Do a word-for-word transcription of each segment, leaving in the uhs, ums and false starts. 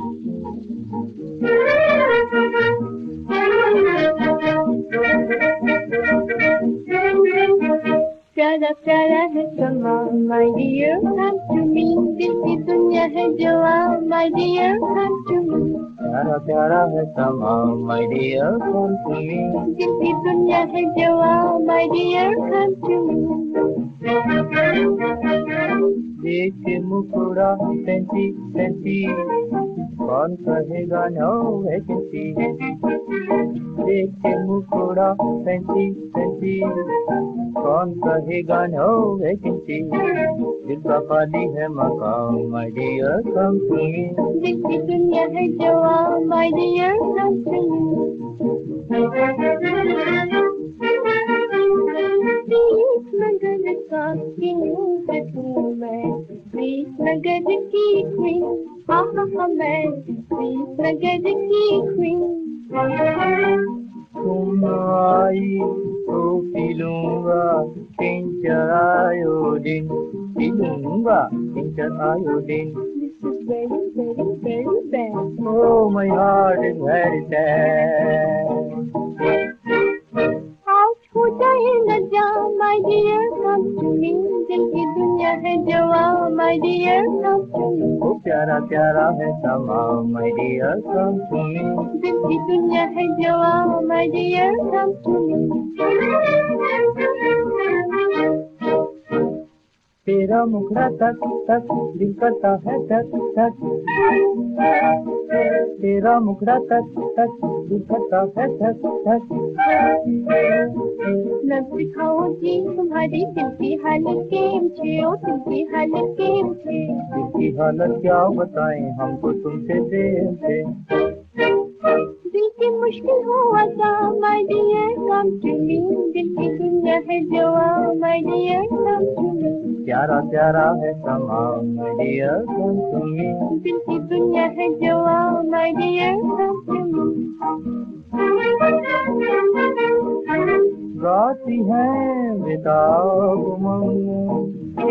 प्यारा प्यारा है समा my dear come to me, दिल की दुनिया है जवा my dear come to me, प्यारा प्यारा है समा my dear come to me, दिल की दुनिया है जवा my dear come to me. देख के मुकुड़ा फैंसी फैंसी कौन कहेगा नो वैकेंसी, देख के मुकुड़ा फैंसी फैंसी कौन कहेगा नो वैकेंसी, दिल का खाली है मकाम my dear come to me, दिल की दुनिया है जवा my dear come to me. प्रीत नगर का किंग हूँ मैं, प्रीत नगर की क्वीन, आहा मैं प्रीत नगर की क्वीन. तुम आई तो पी लूंगा टिंचर आयोडीन, पी लूंगा tincture iodine. This is very very very bad. Oh my heart is very sad. आज हो जाए न जा my dear come to me, दिल की दुनिया है जवा my dear come to me, ओ प्यारा प्यारा है समा my dear come to me, दिल की दुनिया है जवा my dear come to me. तेरा मुखड़ा तक तक दिल करता है तक तक, तेरा मुखड़ा तक तक दिल करता है तक तक. न सिखाओ जी तुम्हारी दिल की हालत केम छे, ओ दिल की हालत केम छे, दिल की हालत क्या बताएं हमको तुमसे प्रेम से, दिल की मुश्किल हो आता my dear come to me, दिल की दुनिया है जवा my dear come to me, प्यारा प्यारा है समा my dear come to me, दिल की दुनिया है जवा my dear come to me. गाती है बेताब उमंग,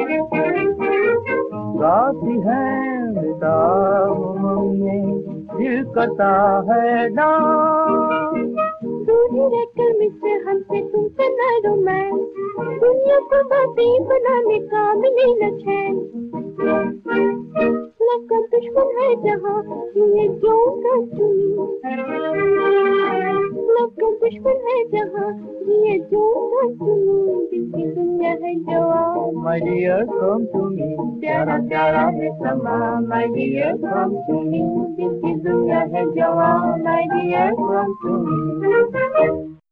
गाती है बेताब उमंग, दिल करता है डांस. दूरी रहकर मुझसे हमसे तुमसे न रोमांस, दुनिया को बातें बनाने का मिले न चैन, लगता दुश्मन है जहाँ ये क्यों कर चुनी, लगता दुश्मन है जहाँ ये क्यों कर चुनी, दिल की दुनिया है जवा my dear come to me, प्यारा प्यारा है समा my dear come to me, दिल की दुनिया है जवा my dear come to me.